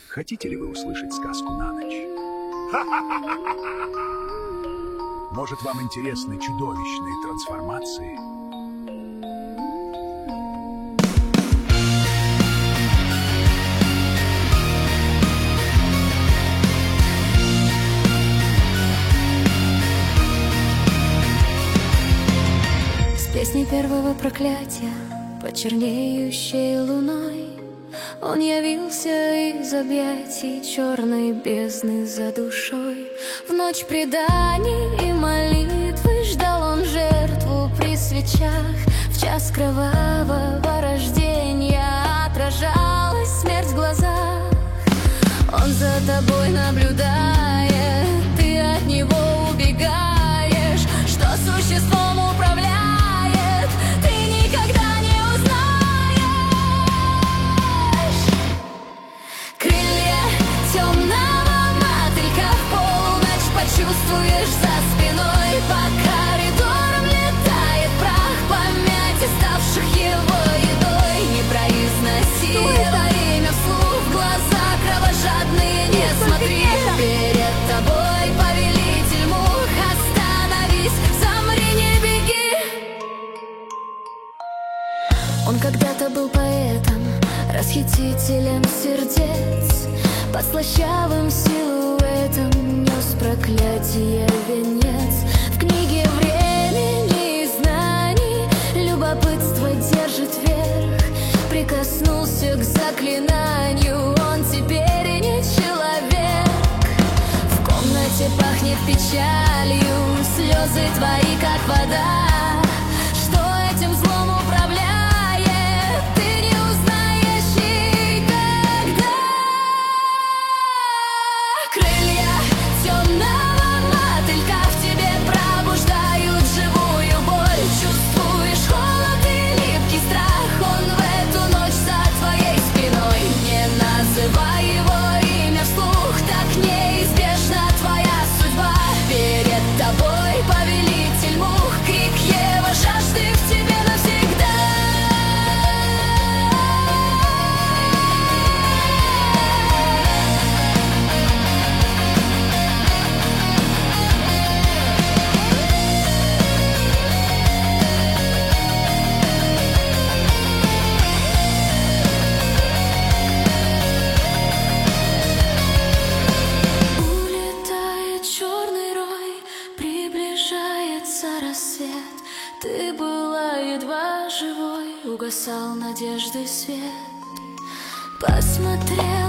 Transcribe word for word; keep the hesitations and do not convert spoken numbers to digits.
Хотите ли вы услышать сказку на ночь? Может, вам интересны чудовищные трансформации? С песней первого проклятия под чернеющей луной он явился из объятий черной бездны за душой. В ночь преданий и молитвы ждал он жертву при свечах. В час кровавого рождения отражалась смерть в глазах. Он за тобой наблюдает, ты от него убегаешь. Что существом управляет, ты никогда не узнаешь. Крылья темного мотылька в полночь почувствуешь за спиной. По коридорам летает прах памяти, ставших его едой. Не произноси во имя вслух, в глаза кровожадные не смотри. Перед тобой повелитель мух, остановись, замри, не беги. Он когда-то был поэтом, расхитителем сердец. Под слащавым силуэтом нес проклятие венец. В книге времени и знаний любопытство держит верх. Прикоснулся к заклинанию, он теперь не человек. В комнате пахнет печалью, слезы твои как вода. Что этим злом управляет, ты не узнаешь никогда. Крылья темного мотылька в тебе пробуждают живую боль. Чувствуешь холод и липкий страх, он в эту ночь за твоей спиной. Не называй его имя вслух, так неизбежна твоя судьба. Перед тобой повелитель мух, крик его жажды в тебе навсегда. Улетает черный рой, приближается рассвет. Ты была едва живой, угасал надежды свет. Посмотрел